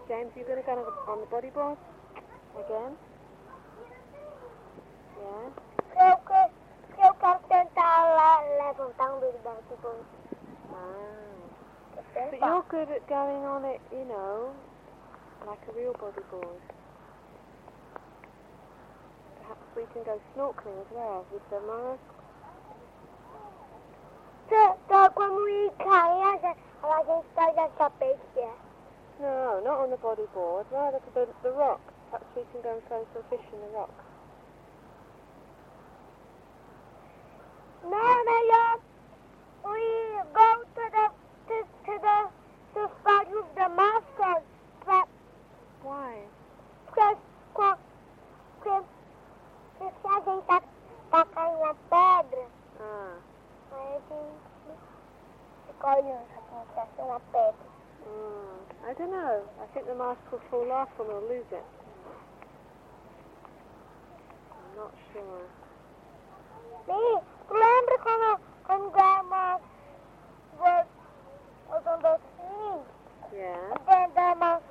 James, you going to go on the bodyboard? Again? Yeah? Eu quero tentar levantar do bodyboard. But you're good at going on it, you know, like a real bodyboard. Perhaps we can go snorkeling as well with the mask. Quando ir cair, a gente pode achar peixe. No, not on the bodyboard, rather to the rock. Perhaps we can go and throw some fish in the rock. No, melhor we go to the spot with the mask on. Why? Porque se a gente tá caindo na pedra, aí a gente fica olhando se acha uma pedra. I don't know. I think the mask will fall off and we'll lose it. I'm not sure. Sim, lembra quando Grandma was on the scene? Yeah. And then the mask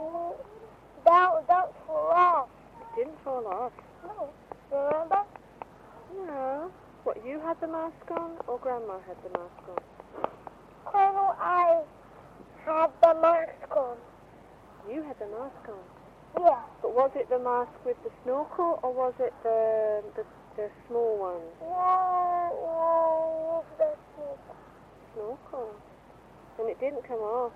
don't fall off. It didn't fall off. No, remember? No. What, you had the mask on or Grandma had the mask on? When I had the mask on. You had the mask on? Yeah. But was it the mask with the snorkel or was it the small one? No, with the Snorkel. And it didn't come off.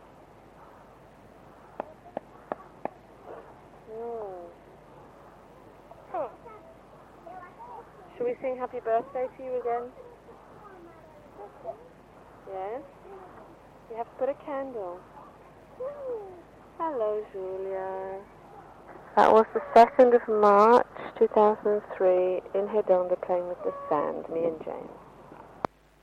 No. Huh. Shall we sing happy birthday to you again? Yes? You have to put a candle. Hello, Julia. That was the 2nd of March, 2003, in Redonda playing with the sand, me and James.